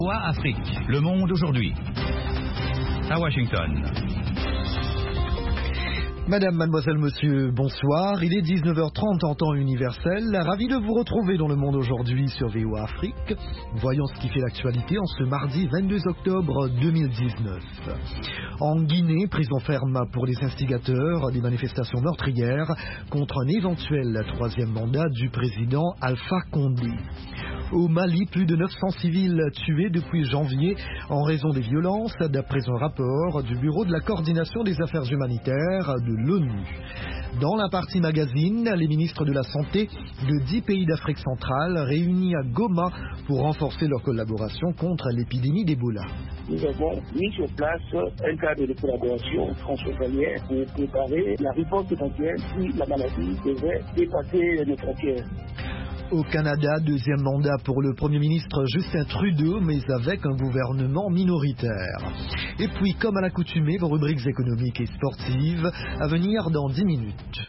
VOA Afrique, le monde aujourd'hui. À Washington. Madame, mademoiselle, monsieur, bonsoir. Il est 19h30 en temps universel. Ravi de vous retrouver dans le monde aujourd'hui sur VOA Afrique. Voyons ce qui fait l'actualité en ce mardi 22 octobre 2019. En Guinée, prison ferme pour les instigateurs des manifestations meurtrières contre un éventuel troisième mandat du président Alpha Condé. Au Mali, plus de 900 civils tués depuis janvier en raison des violences, d'après un rapport du Bureau de la coordination des affaires humanitaires de l'ONU. Dans la partie magazine, les ministres de la Santé de 10 pays d'Afrique centrale réunis à Goma pour renforcer leur collaboration contre l'épidémie d'Ebola. Nous avons mis sur place un cadre de collaboration transfrontalière pour préparer la réponse éventuelle si la maladie devait dépasser nos frontières. Au Canada, deuxième mandat pour le Premier ministre Justin Trudeau, mais avec un gouvernement minoritaire. Et puis, comme à l'accoutumée, vos rubriques économiques et sportives à venir dans 10 minutes.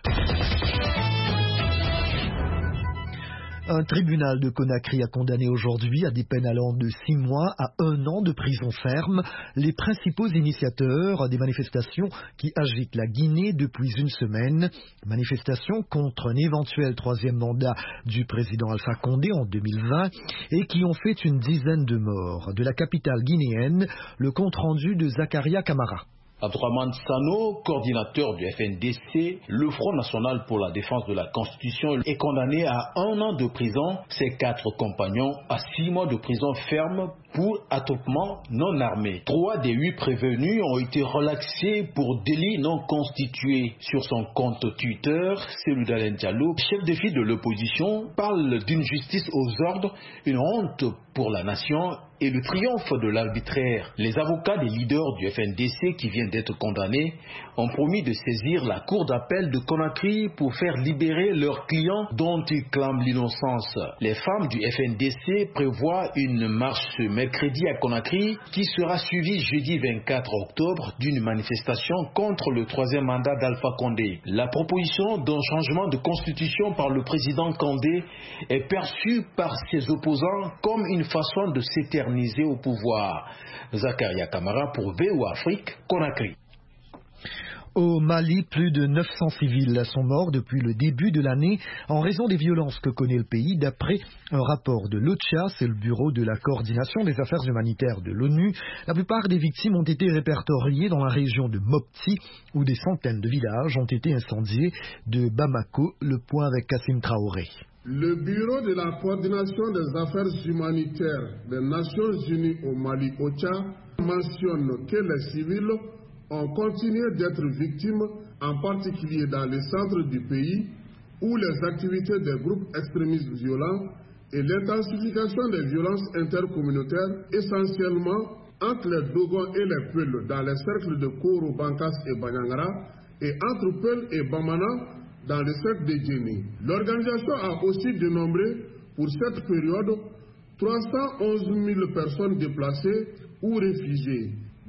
Un tribunal de Conakry a condamné aujourd'hui à des peines allant de 6 mois à 1 an de prison ferme les principaux initiateurs des manifestations qui agitent la Guinée depuis une semaine. Manifestations contre un éventuel troisième mandat du président Alpha Condé en 2020 et qui ont fait une dizaine de morts. De la capitale guinéenne, le compte-rendu de Zakaria Camara. Abdourahmane Sano, coordinateur du FNDC, le Front National pour la Défense de la Constitution, est condamné à 1 an de prison. Ses 4 compagnons à 6 mois de prison ferme pour attroupement non armé. 3 des 8 prévenus ont été relaxés pour délit non constitué. Sur son compte Twitter, Cellou Dalein Diallo, chef de file de l'opposition, parle d'une justice aux ordres, une honte pour la nation et le triomphe de l'arbitraire. Les avocats des leaders du FNDC qui viennent d'être condamnés ont promis de saisir la cour d'appel de Conakry pour faire libérer leurs clients dont ils clament l'innocence. Les femmes du FNDC prévoient une marche ce mercredi à Conakry qui sera suivie jeudi 24 octobre d'une manifestation contre le troisième mandat d'Alpha Condé. La proposition d'un changement de constitution par le président Condé est perçue par ses opposants comme une façon de s'éterniser au pouvoir. Zakaria Camara pour VOA Afrique, Conakry. Au Mali, plus de 900 civils sont morts depuis le début de l'année en raison des violences que connaît le pays, d'après un rapport de l'OCHA, c'est le Bureau de la coordination des affaires humanitaires de l'ONU. La plupart des victimes ont été répertoriées dans la région de Mopti, où des centaines de villages ont été incendiés. De Bamako, le point avec Kassim Traoré. Le Bureau de la coordination des affaires humanitaires des Nations Unies au Mali, OCHA, mentionne que les civils ont continué d'être victimes, en particulier dans les centres du pays, où les activités des groupes extrémistes violents et l'intensification des violences intercommunautaires, essentiellement entre les Dogons et les Peuls dans les cercles de Koro, Bankas et Banyangara, et entre Peuls et Bamana dans les cercles de Djéné. L'organisation a aussi dénombré pour cette période 311 000 personnes déplacées ou réfugiées,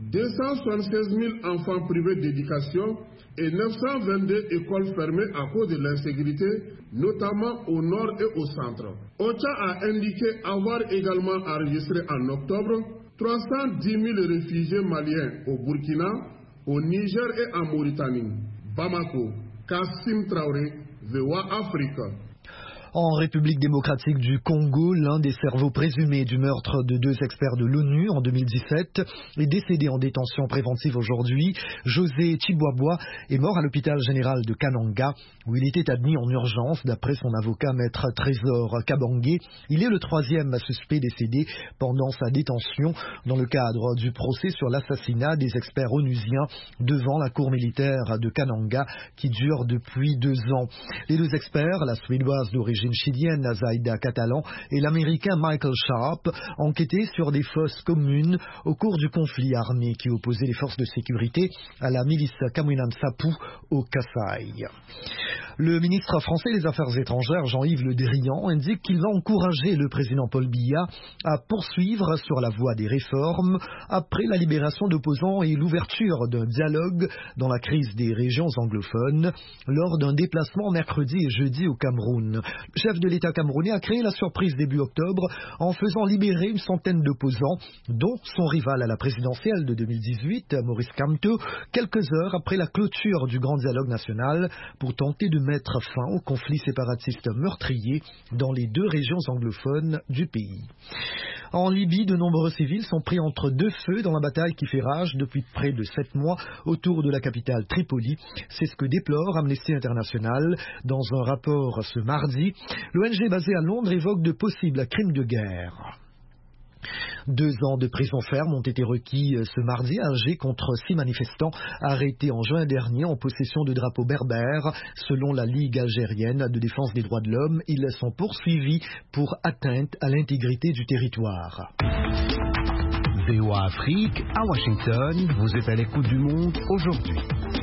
276 000 enfants privés d'éducation et 922 écoles fermées à cause de l'insécurité, notamment au nord et au centre. OCHA a indiqué avoir également enregistré en octobre 310 000 réfugiés maliens au Burkina, au Niger et en Mauritanie. Bamako, Kassim Traoré, VOA Afrique. En République démocratique du Congo, l'un des cerveaux présumés du meurtre de 2 experts de l'ONU en 2017 est décédé en détention préventive aujourd'hui. José Chibwabwa est mort à l'hôpital général de Kananga, où il était admis en urgence d'après son avocat maître Trésor Kabange. Il est le 3e suspect décédé pendant sa détention dans le cadre du procès sur l'assassinat des experts onusiens devant la cour militaire de Kananga qui dure depuis 2 ans. Les 2 experts, la Suédoise d'origine chilienne Zaida Catalan et l'américain Michael Sharp, enquêtaient sur des fosses communes au cours du conflit armé qui opposait les forces de sécurité à la milice Kamwina Nsapu au Kasaï. Le ministre français des Affaires étrangères, Jean-Yves Le Drian, indique qu'il va encourager le président Paul Biya à poursuivre sur la voie des réformes après la libération d'opposants et l'ouverture d'un dialogue dans la crise des régions anglophones lors d'un déplacement mercredi et jeudi au Cameroun. Le chef de l'État camerounais a créé la surprise début octobre en faisant libérer une centaine d'opposants, dont son rival à la présidentielle de 2018, Maurice Kamto, quelques heures après la clôture du grand dialogue national pour tenter de mettre fin au conflit séparatiste meurtrier dans les deux régions anglophones du pays. En Libye, de nombreux civils sont pris entre deux feux dans la bataille qui fait rage depuis près de 7 mois autour de la capitale Tripoli. C'est ce que déplore Amnesty International dans un rapport ce mardi. L'ONG basée à Londres évoque de possibles crimes de guerre. 2 ans de prison ferme ont été requis ce mardi à Alger contre 6 manifestants arrêtés en juin dernier en possession de drapeaux berbères. Selon la Ligue algérienne de défense des droits de l'homme, ils sont poursuivis pour atteinte à l'intégrité du territoire. VOA Afrique, à Washington, vous êtes à l'écoute du monde aujourd'hui.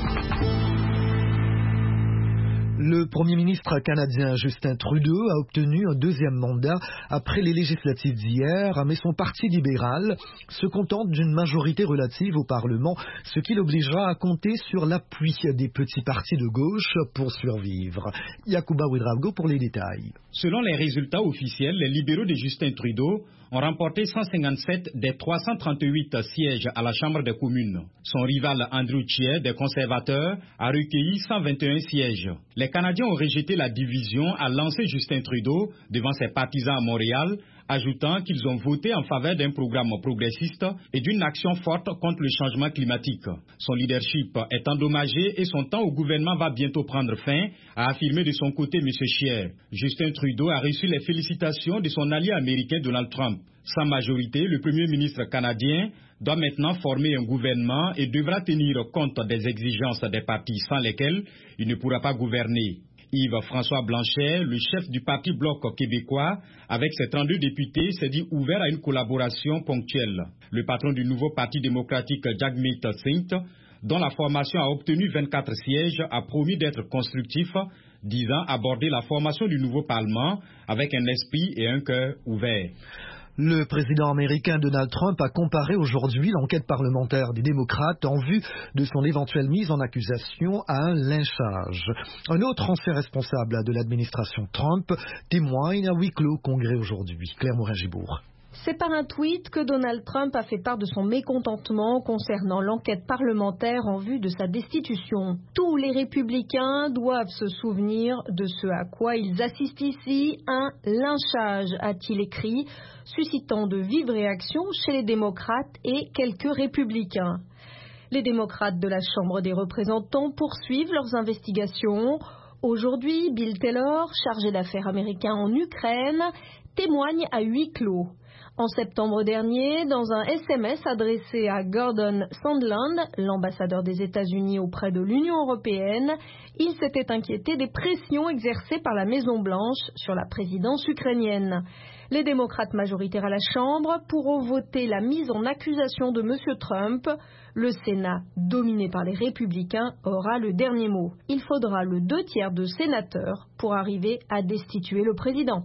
Le Premier ministre canadien Justin Trudeau a obtenu un 2e mandat après les législatives d'hier, mais son parti libéral se contente d'une majorité relative au Parlement, ce qui l'obligera à compter sur l'appui des petits partis de gauche pour survivre. Yacouba Ouedraogo pour les détails. Selon les résultats officiels, les libéraux de Justin Trudeau ont remporté 157 des 338 sièges à la Chambre des communes. Son rival Andrew Scheer, des conservateurs, a recueilli 121 sièges. Les Canadiens ont rejeté la division à lancer Justin Trudeau devant ses partisans à Montréal, ajoutant qu'ils ont voté en faveur d'un programme progressiste et d'une action forte contre le changement climatique. Son leadership est endommagé et son temps au gouvernement va bientôt prendre fin, a affirmé de son côté M. Scheer. Justin Trudeau a reçu les félicitations de son allié américain Donald Trump. Sans majorité, le Premier ministre canadien doit maintenant former un gouvernement et devra tenir compte des exigences des partis sans lesquels il ne pourra pas gouverner. Yves-François Blanchet, le chef du parti Bloc québécois, avec ses 32 députés, s'est dit ouvert à une collaboration ponctuelle. Le patron du nouveau parti démocratique, Jagmeet Singh, dont la formation a obtenu 24 sièges, a promis d'être constructif, disant aborder la formation du nouveau Parlement avec un esprit et un cœur ouverts. Le président américain Donald Trump a comparé aujourd'hui l'enquête parlementaire des démocrates en vue de son éventuelle mise en accusation à un lynchage. Un autre ancien responsable de l'administration Trump témoigne à huis clos au Congrès aujourd'hui. Claire Morin-Gibourg. C'est par un tweet que Donald Trump a fait part de son mécontentement concernant l'enquête parlementaire en vue de sa destitution. Tous les républicains doivent se souvenir de ce à quoi ils assistent ici, un lynchage, a-t-il écrit, suscitant de vives réactions chez les démocrates et quelques républicains. Les démocrates de la Chambre des représentants poursuivent leurs investigations. Aujourd'hui, Bill Taylor, chargé d'affaires américain en Ukraine, témoigne à huis clos. En septembre dernier, dans un SMS adressé à Gordon Sondland, l'ambassadeur des États-Unis auprès de l'Union européenne, il s'était inquiété des pressions exercées par la Maison-Blanche sur la présidence ukrainienne. Les démocrates majoritaires à la Chambre pourront voter la mise en accusation de M. Trump. Le Sénat, dominé par les républicains, aura le dernier mot. Il faudra le 2/3 de sénateurs pour arriver à destituer le président.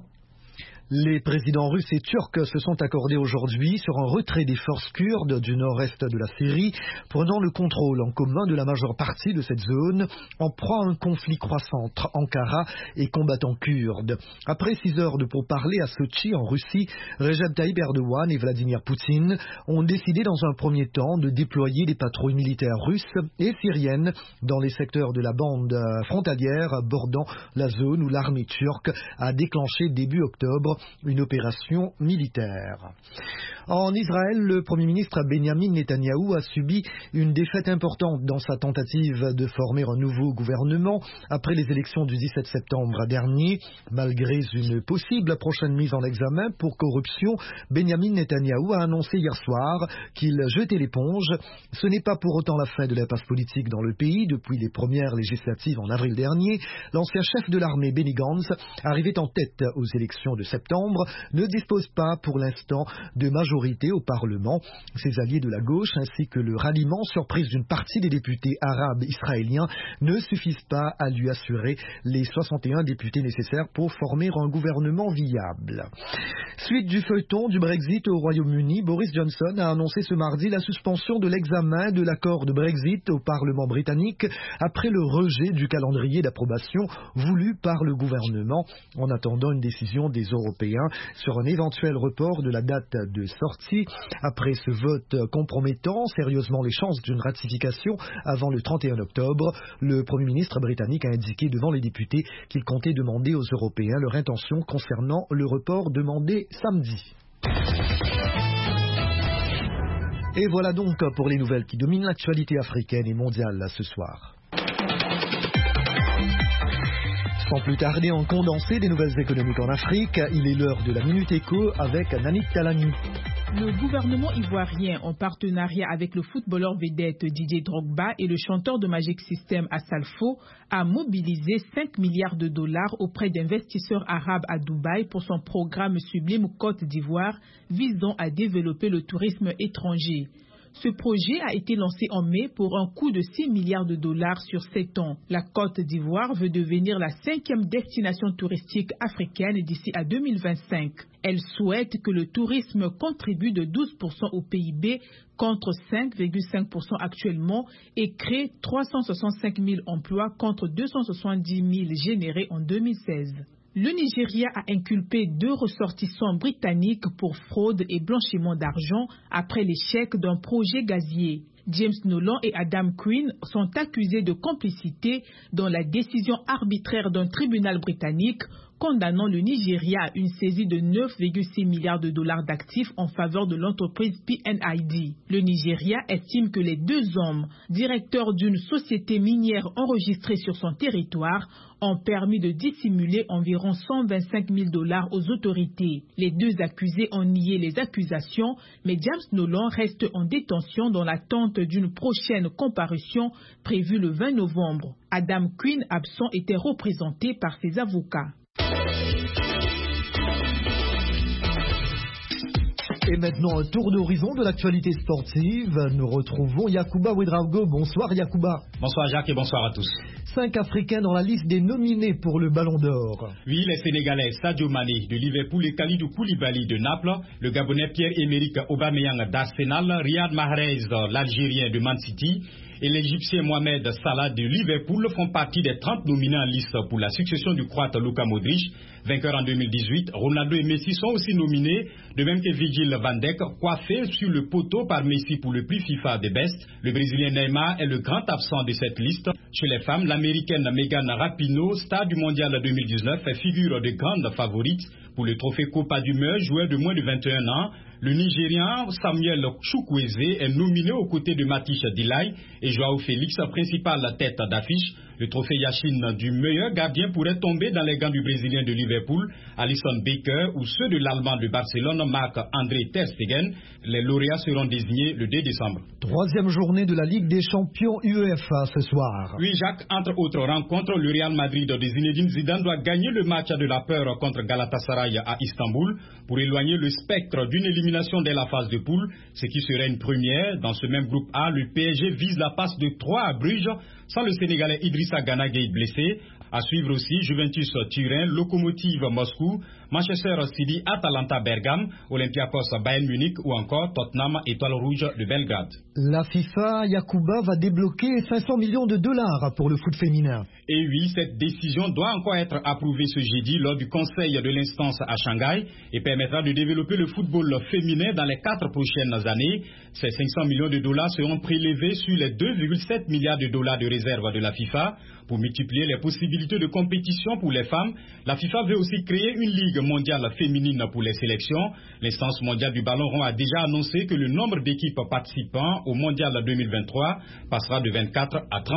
Les présidents russes et turcs se sont accordés aujourd'hui sur un retrait des forces kurdes du nord-est de la Syrie, prenant le contrôle en commun de la majeure partie de cette zone, en proie à un conflit croissant entre Ankara et combattants kurdes. Après 6 heures de pourparlers à Sochi, en Russie, Recep Tayyip Erdogan et Vladimir Poutine ont décidé dans un premier temps de déployer des patrouilles militaires russes et syriennes dans les secteurs de la bande frontalière bordant la zone où l'armée turque a déclenché début octobre une opération militaire. En Israël, le Premier ministre Benjamin Netanyahou a subi une défaite importante dans sa tentative de former un nouveau gouvernement après les élections du 17 septembre dernier. Malgré une possible prochaine mise en examen pour corruption, Benjamin Netanyahou a annoncé hier soir qu'il jetait l'éponge. Ce n'est pas pour autant la fin de l'impasse politique dans le pays. Depuis les premières législatives en avril dernier, l'ancien chef de l'armée Benny Gantz, arrivé en tête aux élections de septembre, ne dispose pas pour l'instant de majorité majorité au Parlement. Ses alliés de la gauche ainsi que le ralliement surprise d'une partie des députés arabes israéliens ne suffisent pas à lui assurer les 61 députés nécessaires pour former un gouvernement viable. Suite du feuilleton du Brexit au Royaume-Uni, Boris Johnson a annoncé ce mardi la suspension de l'examen de l'accord de Brexit au Parlement britannique après le rejet du calendrier d'approbation voulu par le gouvernement en attendant une décision des Européens sur un éventuel report de la date de sortie. Après ce vote compromettant sérieusement les chances d'une ratification avant le 31 octobre, le Premier ministre britannique a indiqué devant les députés qu'il comptait demander aux Européens leur intention concernant le report demandé samedi. Et voilà donc pour les nouvelles qui dominent l'actualité africaine et mondiale ce soir. Sans plus tarder, en condensé des nouvelles économiques en Afrique, il est l'heure de la Minute Éco avec Nanit Talani. Le gouvernement ivoirien, en partenariat avec le footballeur vedette Didier Drogba et le chanteur de Magic System Assalfo, a mobilisé 5 milliards de dollars auprès d'investisseurs arabes à Dubaï pour son programme Sublime Côte d'Ivoire visant à développer le tourisme étranger. Ce projet a été lancé en mai pour un coût de 6 milliards de dollars sur 7 ans. La Côte d'Ivoire veut devenir la 5e destination touristique africaine d'ici à 2025. Elle souhaite que le tourisme contribue de 12% au PIB contre 5,5% actuellement et crée 365 000 emplois contre 270 000 générés en 2016. Le Nigeria a inculpé 2 ressortissants britanniques pour fraude et blanchiment d'argent après l'échec d'un projet gazier. James Nolan et Adam Quinn sont accusés de complicité dans la décision arbitraire d'un tribunal britannique condamnant le Nigeria à une saisie de 9,6 milliards de dollars d'actifs en faveur de l'entreprise PNID. Le Nigeria estime que les 2 hommes, directeurs d'une société minière enregistrée sur son territoire, ont permis de dissimuler environ 125 000 dollars aux autorités. Les 2 accusés ont nié les accusations, mais James Nolan reste en détention dans l'attente d'une prochaine comparution prévue le 20 novembre. Adam Quinn, absent, était représenté par ses avocats. Et maintenant, un tour d'horizon de l'actualité sportive. Nous retrouvons Yacouba Ouedraogo. Bonsoir Yacouba. Bonsoir Jacques et bonsoir à tous. 5 Africains dans la liste des nominés pour le Ballon d'Or. Oui, les Sénégalais Sadio Mané de Liverpool et Kalidou Koulibaly de Naples, le Gabonais Pierre-Emerick Aubameyang d'Arsenal, Riyad Mahrez, l'Algérien de Man City, et l'Égyptien Mohamed Salah de Liverpool font partie des 30 nominés en liste pour la succession du Croate Luka Modric, vainqueur en 2018. Ronaldo et Messi sont aussi nominés, de même que Virgil van Dijk, coiffé sur le poteau par Messi pour le prix FIFA des Best. Le Brésilien Neymar est le grand absent de cette liste. Chez les femmes, l'Américaine Megan Rapinoe, star du Mondial 2019, est figure de grande favorite pour le trophée Copa du meilleur joueur de moins de 21 ans. Le Nigérian Samuel Chukwueze est nominé aux côtés de Matish Dilay et Joao Félix, principale tête d'affiche. Le trophée Yashin du meilleur gardien pourrait tomber dans les gants du Brésilien de Liverpool, Alisson Becker, ou ceux de l'Allemand de Barcelone, Marc-André Ter Stegen. Les lauréats seront désignés le 2 décembre. 3e journée de la Ligue des champions UEFA ce soir. Oui, Jacques, entre autres rencontres, le Real Madrid de Zinedine Zidane doit gagner le match de la peur contre Galatasaray à Istanbul pour éloigner le spectre d'une élimination dès la phase de poule, ce qui serait une première. Dans ce même groupe A, le PSG vise la passe de 3 à Bruges, sans le Sénégalais Idrissa Gana Gueye blessé. À suivre aussi Juventus Turin, Lokomotiv Moscou, Manchester City, Atalanta Bergame, Olympiakos Bayern Munich ou encore Tottenham Étoile Rouge de Belgrade. La FIFA, Yacouba, va débloquer 500 millions de dollars pour le foot féminin. Et oui, cette décision doit encore être approuvée ce jeudi lors du conseil de l'instance à Shanghai et permettra de développer le football féminin dans les 4 prochaines années. Ces 500 millions de dollars seront prélevés sur les 2,7 milliards de dollars de réserve de la FIFA pour multiplier les possibilités de compétition pour les femmes. La FIFA veut aussi créer une ligue mondiale féminine pour les sélections. L'instance mondiale du ballon rond a déjà annoncé que le nombre d'équipes participant au mondial 2023 passera de 24 à 32.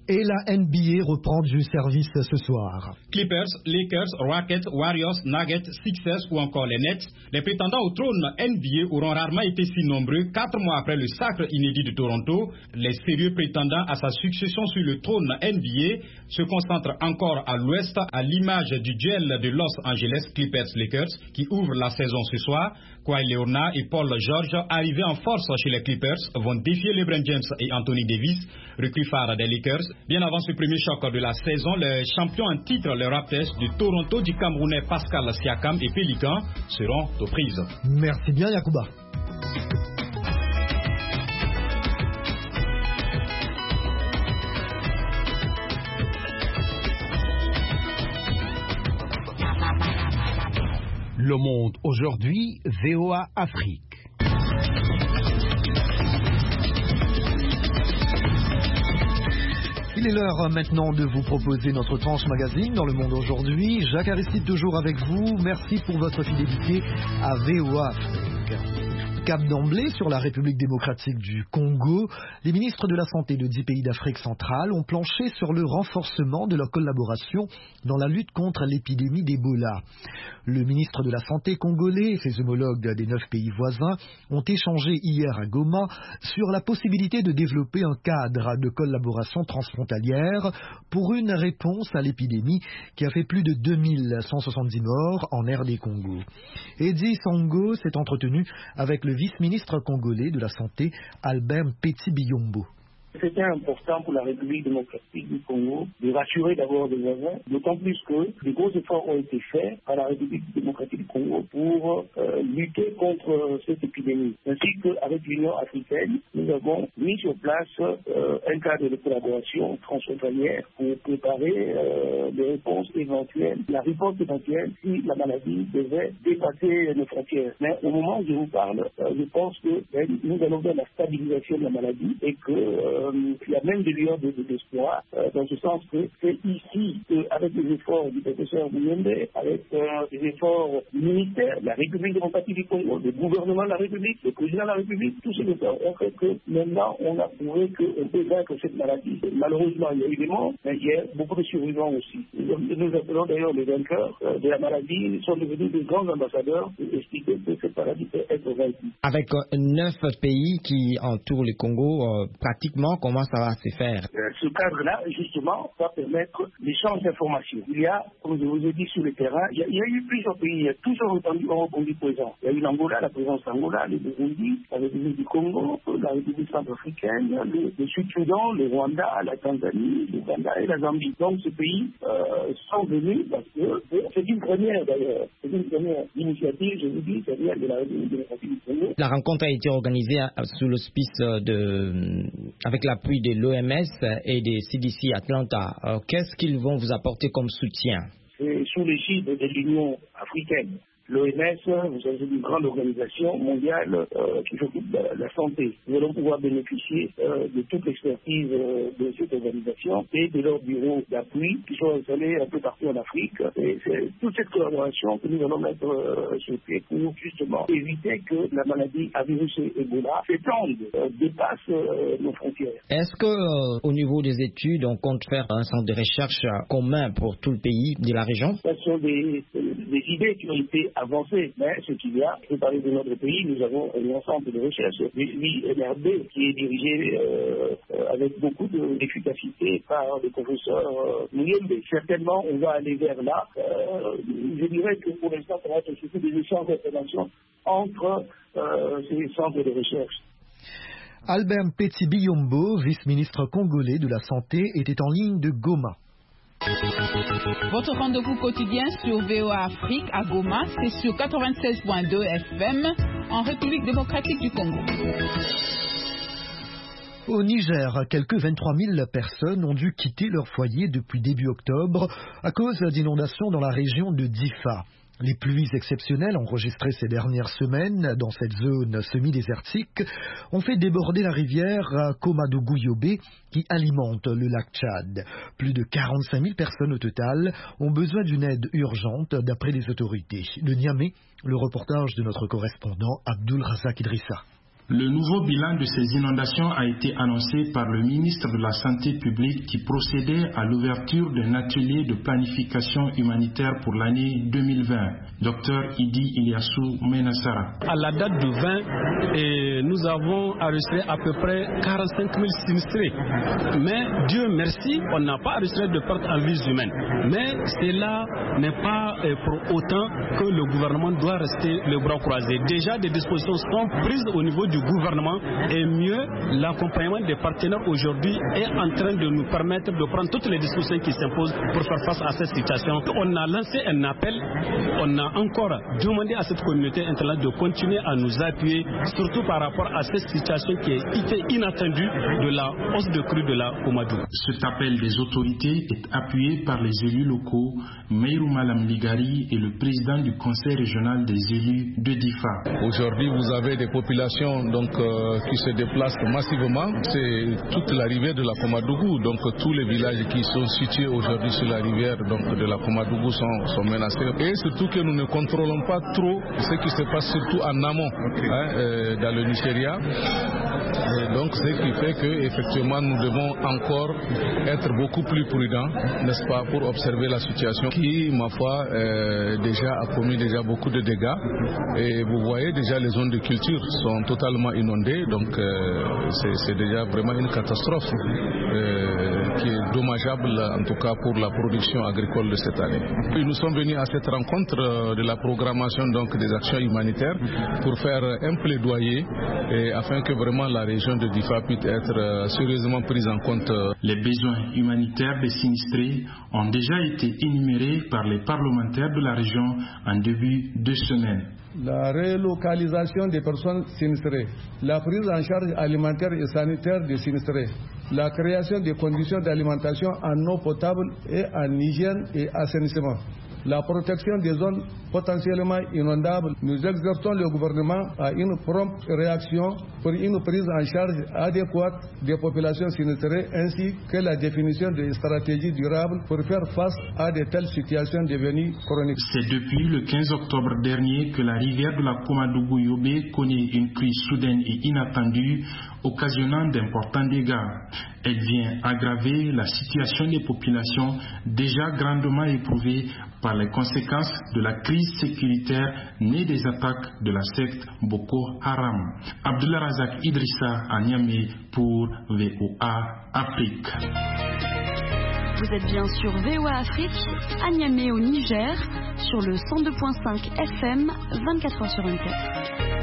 Et la NBA reprend du service ce soir. Clippers, Lakers, Rockets, Warriors, Nuggets, Sixers ou encore les Nets, les prétendants au trône NBA auront rarement été si nombreux 4 mois après le sacre inédit de Toronto. Les sérieux prétendants à sa succession sur le trône NBA se concentrent encore à l'ouest, à l'image du duel de Los Angeles Clippers-Lakers qui ouvre la saison ce soir. Kawhi Leonard et Paul George, arrivés en force chez les Clippers, vont défier LeBron James et Anthony Davis, recrues phares des Lakers. Bien avant ce premier choc de la saison, les champions en titre, les Raptors de Toronto, du Camerounais Pascal Siakam et Pélican, seront aux prises. Merci bien, Yacouba. Le Monde aujourd'hui, VOA Afrique. Il est l'heure maintenant de vous proposer notre tranche magazine dans Le Monde aujourd'hui. Jacques Aristide toujours avec vous. Merci pour votre fidélité à VOA Afrique. Cap d'emblée sur la République démocratique du Congo, les ministres de la Santé de 10 pays d'Afrique centrale ont planché sur le renforcement de leur collaboration dans la lutte contre l'épidémie d'Ebola. Le ministre de la Santé congolais et ses homologues des 9 pays voisins ont échangé hier à Goma sur la possibilité de développer un cadre de collaboration transfrontalière pour une réponse à l'épidémie qui a fait plus de 2170 morts en RD Congo. Eddy Sango s'est entretenu avec le vice-ministre congolais de la Santé, Albert Petit Biyombo. C'était important pour la République démocratique du Congo de rassurer d'abord les voisins, d'autant plus que de gros efforts ont été faits par la République démocratique du Congo pour lutter contre cette épidémie. Ainsi qu'avec l'Union africaine, nous avons mis sur place un cadre de collaboration transfrontalière pour préparer des réponses éventuelles, la réponse éventuelle si la maladie devait dépasser nos frontières. Mais au moment où je vous parle, je pense que nous allons vers la stabilisation de la maladie et que il y a même des lueurs d'espoir, dans ce sens que c'est ici qu'avec les efforts du professeur Muyembe, avec les efforts du ministère de la République démocratique du Congo, le gouvernement de la République, le président de la République, tous ces efforts ont fait que maintenant on a prouvé qu'on peut vaincre cette maladie. Malheureusement, il y a eu des morts, mais il y a beaucoup de survivants aussi. Nous appelons d'ailleurs les vainqueurs de la maladie, ils sont devenus des grands ambassadeurs pour expliquer que cette maladie peut être vaincue. Avec 9 pays qui entourent le Congo, pratiquement, comment ça va se faire? Ce cadre-là, justement, va permettre l'échange d'informations. Il y a, comme je vous ai dit, sur le terrain, il y a eu plusieurs pays, il y a toujours répondu présent. Il y a eu l'Angola, la présence d'Angola, le Burundi, la République du Congo, la République centrafricaine, le Sud-Soudan, le Rwanda, la Tanzanie, l'Ouganda et la Zambie. Donc ces pays sont venus parce que c'est une première d'ailleurs, c'est une première initiative, je vous dis, ça vient de la République démocratique du Congo. La rencontre a été organisée sous l'auspice avec l'appui de l'OMS et des CDC Atlanta. Qu'est-ce qu'ils vont vous apporter comme soutien? C'est sous l'égide de l'Union africaine. L'OMS, vous savez, c'est une grande organisation mondiale qui s'occupe de la santé. Nous allons pouvoir bénéficier de toute l'expertise de cette organisation et de leurs bureaux d'appui qui sont installés un peu partout en Afrique. Et c'est toute cette collaboration que nous allons mettre sur pied pour justement éviter que la maladie à virus Ebola s'étende, dépasse nos frontières. Est-ce que au niveau des études, on compte faire un centre de recherche commun pour tout le pays de la région? Ce sont des idées qui ont été avancé, mais ce qu'il y a, je peux parler de notre pays, nous avons un ensemble de recherches, l'INRB qui est dirigé avec beaucoup d'efficacité par le professeur Muyembe. Certainement, on va aller vers là. Je dirais que pour l'instant, ça va être surtout des échanges d'informations entre ces centres de recherche. Albert Petit Biyombo, vice-ministre congolais de la Santé, était en ligne de Goma. Votre rendez-vous quotidien sur VOA Afrique à Goma, c'est sur 96.2 FM en République démocratique du Congo. Au Niger, quelques 23 000 personnes ont dû quitter leur foyer depuis début octobre à cause d'inondations dans la région de Difa. Les pluies exceptionnelles enregistrées ces dernières semaines dans cette zone semi-désertique ont fait déborder la rivière Komadougou-Yobé qui alimente le lac Tchad. Plus de 45 000 personnes au total ont besoin d'une aide urgente d'après les autorités. De Niamey, le reportage de notre correspondant Abdul Razak Idrissa. Le nouveau bilan de ces inondations a été annoncé par le ministre de la Santé publique qui procédait à l'ouverture d'un atelier de planification humanitaire pour l'année 2020. Dr Idi Ilyassou Menassara. À la date du 20, nous avons enregistré à peu près 45 000 sinistrés. Mais Dieu merci, on n'a pas enregistré de pertes en vies humaines. Mais cela n'est pas pour autant que le gouvernement doit rester les bras croisés. Déjà, des dispositions sont prises au niveau du gouvernement et mieux, l'accompagnement des partenaires aujourd'hui est en train de nous permettre de prendre toutes les dispositions qui s'imposent pour faire face à cette situation. On a lancé un appel, on a encore demandé à cette communauté internationale de continuer à nous appuyer, surtout par rapport à cette situation qui était inattendue de la hausse de crue de la Komadou. Cet appel des autorités est appuyé par les élus locaux, Meirou Malam Ligari et le président du conseil régional des élus de Difa. Aujourd'hui, vous avez des populations qui se déplacent massivement. C'est toute la rivière de la Komadougou. Donc tous les villages qui sont situés aujourd'hui sur la rivière de la Komadougou sont menacés. Et surtout que nous ne contrôlons pas trop ce qui se passe surtout en amont dans le Nigeria. Et donc ce qui fait qu'effectivement nous devons encore être beaucoup plus prudents, n'est-ce pas, pour observer la situation qui, ma foi, déjà a commis beaucoup de dégâts. Et vous voyez déjà les zones de culture sont totalement inondées, donc c'est déjà vraiment une catastrophe qui est dommageable en tout cas pour la production agricole de cette année. Et nous sommes venus à cette rencontre de la programmation des actions humanitaires pour faire un plaidoyer afin que vraiment la région de Difa puisse être sérieusement prise en compte. Les besoins humanitaires des sinistrés ont déjà été énumérés par les parlementaires de la région en début de semaine. La relocalisation des personnes sinistrées, la prise en charge alimentaire et sanitaire des sinistrés, la création des conditions d'alimentation en eau potable et en hygiène et assainissement, la protection des zones potentiellement inondables. Nous exhortons le gouvernement à une prompte réaction pour une prise en charge adéquate des populations sinistrées ainsi que la définition de stratégies durables pour faire face à de telles situations devenues chroniques. C'est depuis le 15 octobre dernier que la rivière de la Komadougou-Yobe connaît une crue soudaine et inattendue, occasionnant d'importants dégâts. Elle vient aggraver la situation des populations déjà grandement éprouvées par les conséquences de la crise sécuritaire née des attaques de la secte Boko Haram. Abdullah Razak Idrissa à Niamey pour VOA Afrique. Vous êtes bien sur VOA Afrique, à Niamey au Niger, sur le 102.5 FM, 24h sur 24.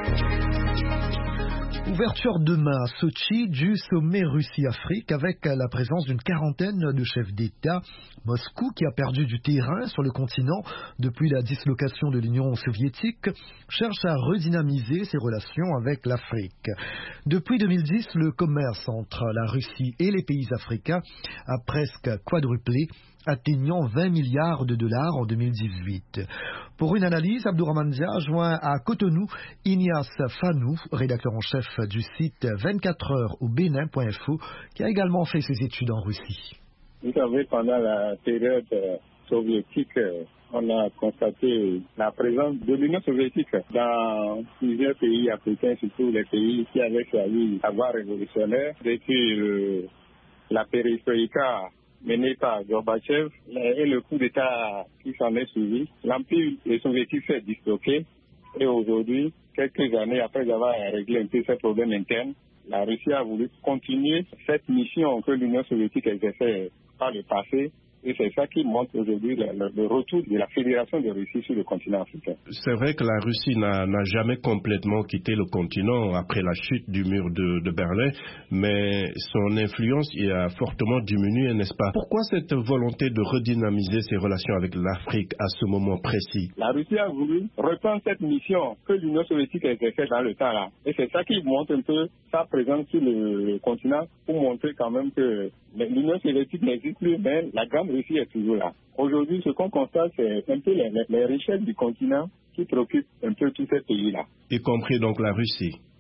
Ouverture demain à Sochi du sommet Russie-Afrique avec la présence d'une quarantaine de chefs d'État. Moscou, qui a perdu du terrain sur le continent depuis la dislocation de l'Union soviétique, cherche à redynamiser ses relations avec l'Afrique. Depuis 2010, le commerce entre la Russie et les pays africains a presque quadruplé, atteignant 20 milliards de dollars en 2018. Pour une analyse, Abdourahmane Dia joint à Cotonou Ignace Fanou, rédacteur en chef du site 24h au Bénin.info, qui a également fait ses études en Russie. Vous savez, pendant la période soviétique, on a constaté la présence de l'Union soviétique dans plusieurs pays africains, surtout les pays qui avaient choisi la voie révolutionnaire. Depuis la perestroïka mené par Gorbatchev et le coup d'État qui s'en est suivi, l'Empire soviétique s'est disloqué et aujourd'hui, quelques années après avoir réglé un peu ces problèmes internes, la Russie a voulu continuer cette mission que l'Union soviétique exerçait par le passé. Et c'est ça qui montre aujourd'hui le retour de la Fédération de Russie sur le continent africain. C'est vrai que la Russie n'a jamais complètement quitté le continent après la chute du mur de Berlin, mais son influence y a fortement diminué, n'est-ce pas? Pourquoi cette volonté de redynamiser ses relations avec l'Afrique à ce moment précis? La Russie a voulu reprendre cette mission que l'Union soviétique exerçait dans le temps là. Et c'est ça qui montre un peu sa présence sur le continent pour montrer quand même que l'Union soviétique n'existe plus, mais la grande Russie est toujours là. Aujourd'hui, ce qu'on constate, c'est un peu les richesses du continent qui préoccupent un peu tous ces pays-là. Y compris donc la Russie.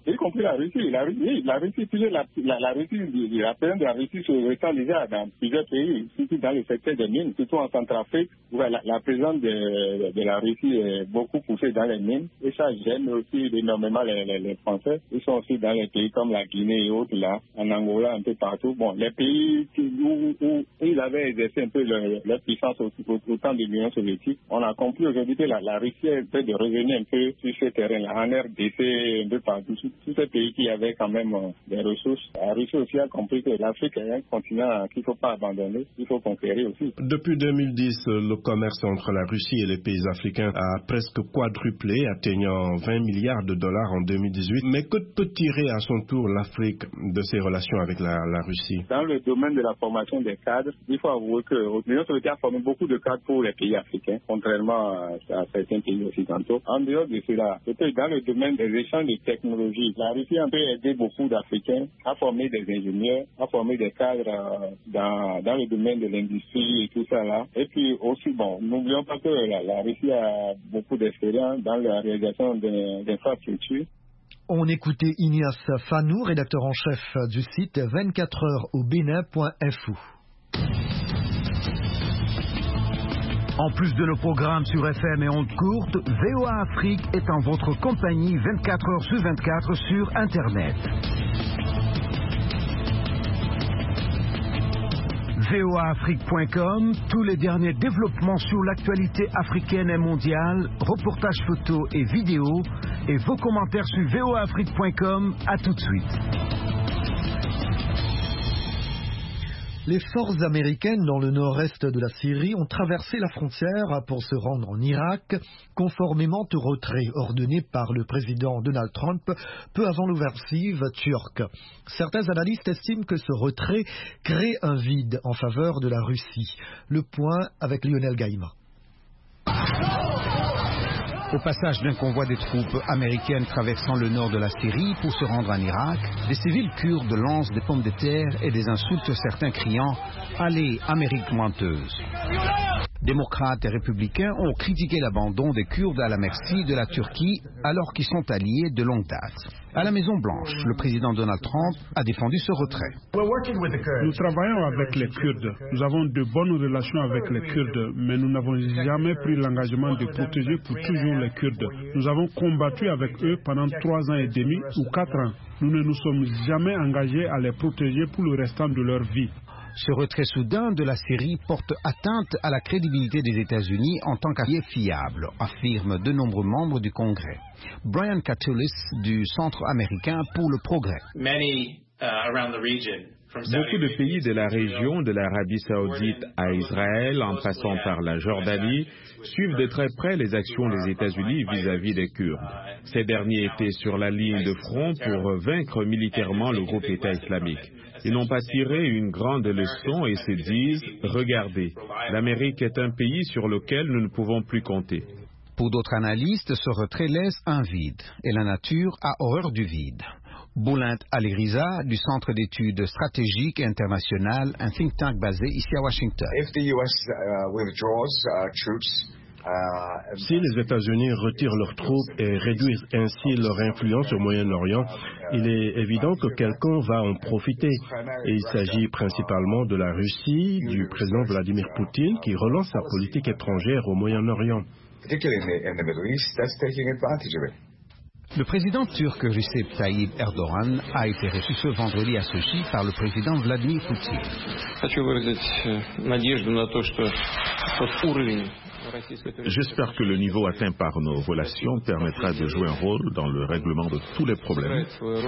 y compris la Russie. La Russie, la présidente de la Russie se ressent déjà dans plusieurs pays, surtout dans le secteur des mines, surtout en Centrafrique, où la présidente de la Russie est beaucoup poussée dans les mines. Et ça gêne aussi énormément les Français. Ils sont aussi dans les pays comme la Guinée et autres, là, en Angola, un peu partout. Bon, les pays où ils avaient exercé un peu leur puissance au temps de l'Union soviétique, on a compris aujourd'hui que la Russie est en train de revenir un peu sur ce terrain-là, en RDC, un peu partout, tous ces pays qui avaient quand même des ressources. La Russie aussi a compris que l'Afrique est un continent qu'il ne faut pas abandonner, il faut conquérir aussi. Depuis 2010, le commerce entre la Russie et les pays africains a presque quadruplé, atteignant 20 milliards de dollars en 2018. Mais que peut tirer à son tour l'Afrique de ses relations avec la Russie? Dans le domaine de la formation des cadres, il faut avouer que l'Union soviétique a formé beaucoup de cadres pour les pays africains, contrairement à certains pays occidentaux. En dehors de cela, peut-être dans le domaine des échanges de technologies, la Russie a un peu aidé beaucoup d'Africains à former des ingénieurs, à former des cadres dans le domaine de l'industrie et tout ça là. Et puis aussi, bon, n'oublions pas que la Russie a beaucoup d'expérience dans la réalisation d'infrastructures. On écoutait Ignace Fanou, rédacteur en chef du site 24heursaubénin.fr. En plus de nos programmes sur FM et ondes courtes, VOA Afrique est en votre compagnie 24 heures sur 24 sur Internet. voaafrique.com, tous les derniers développements sur l'actualité africaine et mondiale, reportages photos et vidéos, et vos commentaires sur voaafrique.com. À tout de suite. Les forces américaines dans le nord-est de la Syrie ont traversé la frontière pour se rendre en Irak, conformément au retrait ordonné par le président Donald Trump peu avant l'offensive turque. Certains analystes estiment que ce retrait crée un vide en faveur de la Russie. Le point avec Lionel Gaïma. Au passage d'un convoi de troupes américaines traversant le nord de la Syrie pour se rendre en Irak, des civils kurdes lancent des pommes de terre et des insultes, certains criant « Allez, Amérique menteuse ». Démocrates et républicains ont critiqué l'abandon des Kurdes à la merci de la Turquie alors qu'ils sont alliés de longue date. À la Maison-Blanche, le président Donald Trump a défendu ce retrait. Nous travaillons avec les Kurdes. Nous avons de bonnes relations avec les Kurdes, mais nous n'avons jamais pris l'engagement de protéger pour toujours les Kurdes. Nous avons combattu avec eux pendant 3 ans et demi ou 4 ans. Nous ne nous sommes jamais engagés à les protéger pour le restant de leur vie. Ce retrait soudain de la Syrie porte atteinte à la crédibilité des États-Unis en tant qu'allié fiable, affirment de nombreux membres du Congrès. Brian Katulis du Centre américain pour le progrès. Beaucoup de pays de la région, de l'Arabie saoudite à Israël, en passant par la Jordanie, suivent de très près les actions des États-Unis vis-à-vis des Kurdes. Ces derniers étaient sur la ligne de front pour vaincre militairement le groupe État islamique. Ils n'ont pas tiré une grande leçon et se disent « Regardez, l'Amérique est un pays sur lequel nous ne pouvons plus compter ». Pour d'autres analystes, ce retrait laisse un vide, et la nature a horreur du vide. Boulent Aliriza, du Centre d'études stratégiques et internationales, un think tank basé ici à Washington. Si les États-Unis retirent leurs troupes et réduisent ainsi leur influence au Moyen-Orient, il est évident que quelqu'un va en profiter. Et il s'agit principalement de la Russie, du président Vladimir Poutine, qui relance sa politique étrangère au Moyen-Orient. Le président turc Recep Tayyip Erdogan a été reçu ce vendredi à Sochi par le président Vladimir Poutine. J'espère que le niveau atteint par nos relations permettra de jouer un rôle dans le règlement de tous les problèmes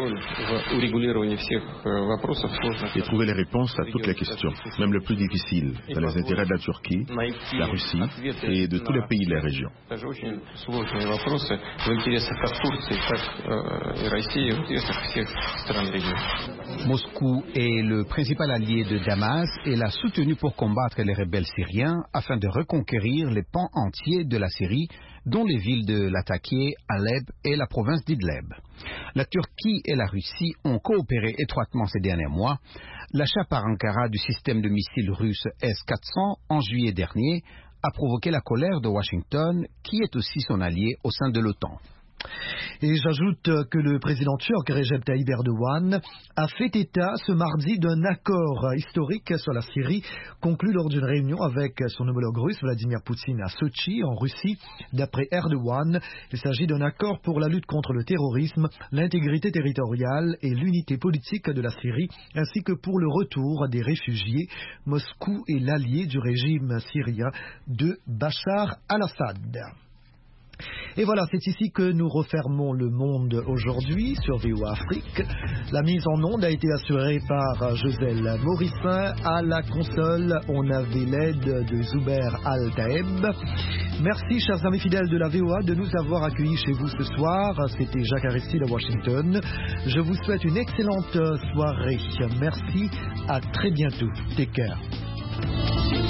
et trouver les réponses à toutes les questions, même les plus difficiles, dans les intérêts de la Turquie, de la Russie et de tous les pays de la région. Moscou est le principal allié de Damas et l'a soutenu pour combattre les rebelles syriens afin de reconquérir les pans entiers de la Syrie, dont les villes de Latakia, Alep et la province d'Idleb. La Turquie et la Russie ont coopéré étroitement ces derniers mois. L'achat par Ankara du système de missiles russe S-400 en juillet dernier a provoqué la colère de Washington, qui est aussi son allié au sein de l'OTAN. Et j'ajoute que le président turc Recep Tayyip Erdogan a fait état ce mardi d'un accord historique sur la Syrie conclu lors d'une réunion avec son homologue russe Vladimir Poutine à Sochi en Russie. D'après Erdogan, il s'agit d'un accord pour la lutte contre le terrorisme, l'intégrité territoriale et l'unité politique de la Syrie, ainsi que pour le retour des réfugiés. Moscou est l'allié du régime syrien de Bachar al-Assad. Et voilà, c'est ici que nous refermons le monde aujourd'hui sur VOA Afrique. La mise en onde a été assurée par Joselle Morissin. À la console, on avait l'aide de Zuber Al-Taeb. Merci, chers amis fidèles de la VOA, de nous avoir accueillis chez vous ce soir. C'était Jacques Aristide à Washington. Je vous souhaite une excellente soirée. Merci, à très bientôt. Take care.